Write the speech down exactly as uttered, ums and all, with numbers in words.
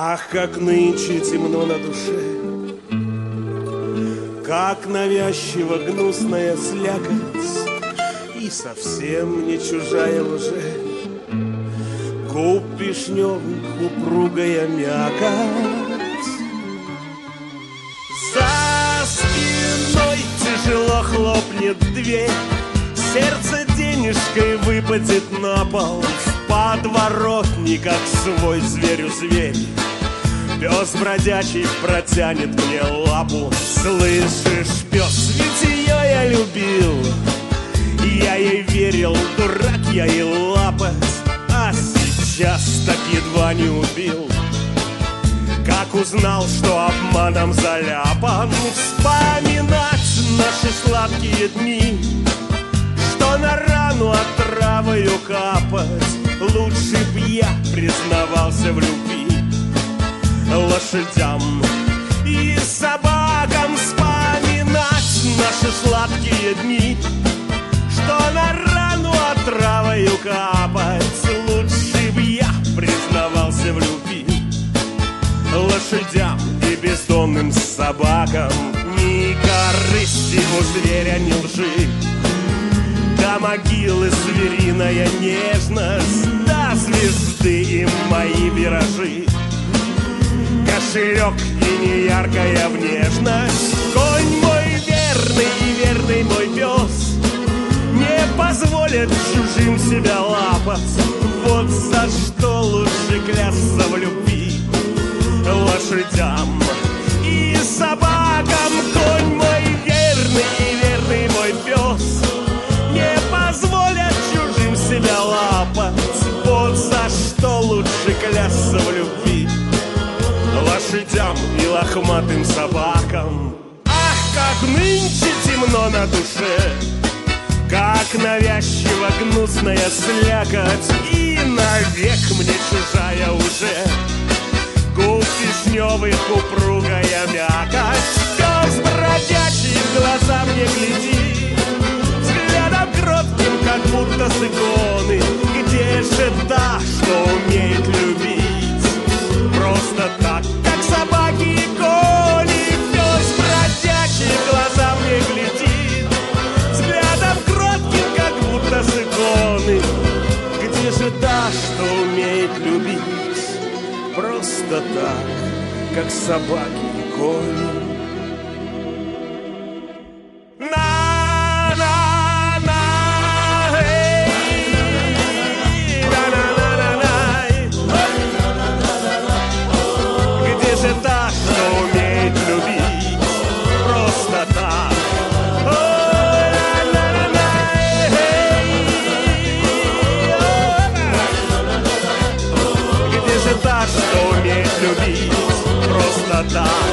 Ах, как нынче темно на душе, как навязчиво гнусная слякоть, и совсем не чужая уже губ вишневых упругая мякоть. За спиной тяжело хлопнет дверь, сердце денежкой выпадет на пол, в подворотни, как свой зверю зверь. Пес бродячий протянет мне лапу. Слышишь, пес, ведь ее я любил, я ей верил, дурак я и лапать, а сейчас так едва не убил. Как узнал, что обманом заляпан, вспоминать наши сладкие дни, что на рану отравою капать, лучше б я признавался в любви. Лошадям и собакам вспоминать наши сладкие дни, что на рану отравою капать, лучше б я признавался в любви. Лошадям и бездомным собакам ни корысти у зверя, ни лжи, до могилы звериная нежность, до звезды и мои виражи. Кошелек и неяркая внешность, конь мой верный и верный мой пес не позволят чужим себя лапать. Вот за что лучше клясться в любви. Лошадям и собакам, конь мой верный и верный мой пес не позволят чужим себя лапать. Вот за что лучше клясться в любви. Лошадям и лохматым собакам. Ах, как нынче темно на душе, как навязчиво гнусная слякоть, и навек мне чужая уже губ вишневых упругая мякоть. Пес бродячий в глаза мне глядит, взглядом кротким, как будто с иконы. Где же та, что умеет любить просто так, как собаки и кони? Пес бродячий в глаза мне глядит, взглядом кротким, как будто с иконы. Где же та, что умеет любить просто так, как собаки и кони? Любить просто так,